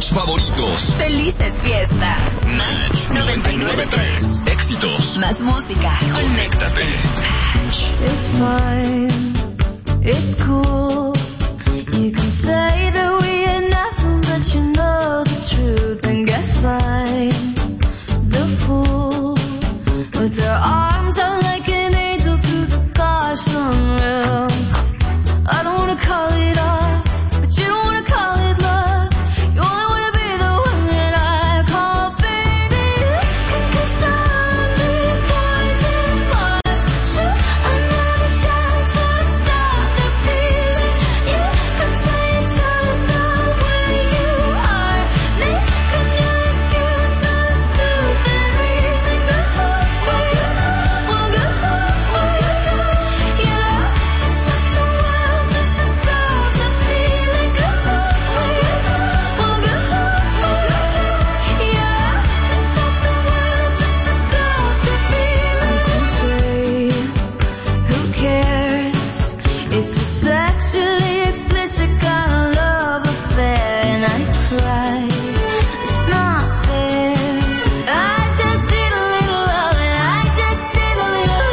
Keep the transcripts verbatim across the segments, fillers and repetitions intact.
hits favoritos. Felices fiestas. Match noventa y nueve punto tres. Éxitos. Más música. Conéctate. It's fine. It's cool. You can say that we are nothing, but you know the truth. And guess I'm the fool with her arms out like an angel through the gosh unreal. I don't wanna call it off, but you don't wanna call it love. You only wanna be the one that I call baby. Cause I'm the poison mark. You another chance to stop the feeling. You can say it's not where you are. Making your excuse not a stupid reason. Good luck where you go. Well, good luck where you go. Your love is not the world just to stop the feeling. Good luck where you go. Well, good luck where you go. Your love is not the world just to stop the feeling. I can say, who cares? It's a sexually explicit kind of love affair, and I cry. It's not fair. I just did a little love and I just did a little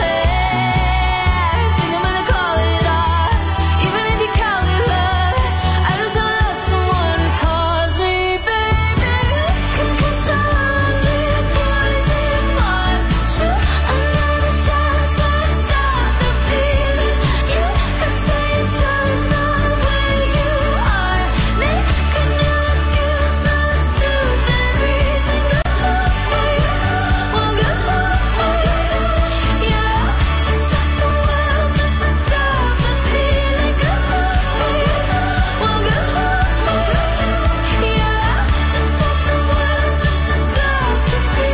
hair. Think I'm gonna call it off, even if you call it love. I just don't love someone who calls me baby. Cause I'm the poison mark. You another chance to stop the feeling. You can say it's not where you are. Making your excuse not a stupid reason. Good luck where you go. Well, good luck where you go. Your love is not the world just to stop the feeling. Good luck where you go. Well, good luck where you go. Your love is not the world just to stop the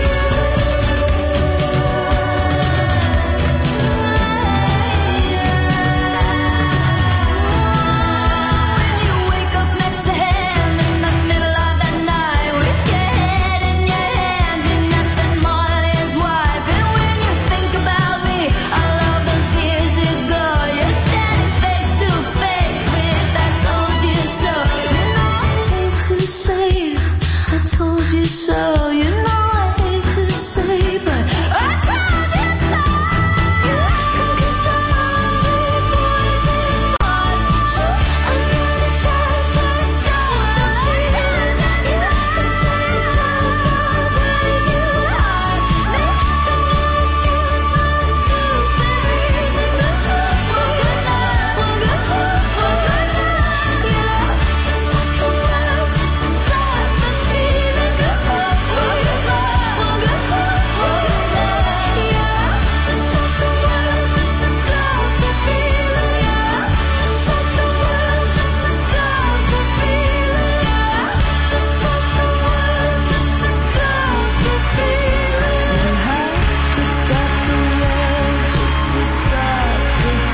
feeling. When you wake up next to him in the middle of the night with your head in your hands, you're nothing more than his wife. And when you think about me, all of those years ago, you're standing face to face with I told you so. You know all you can say, I told you so.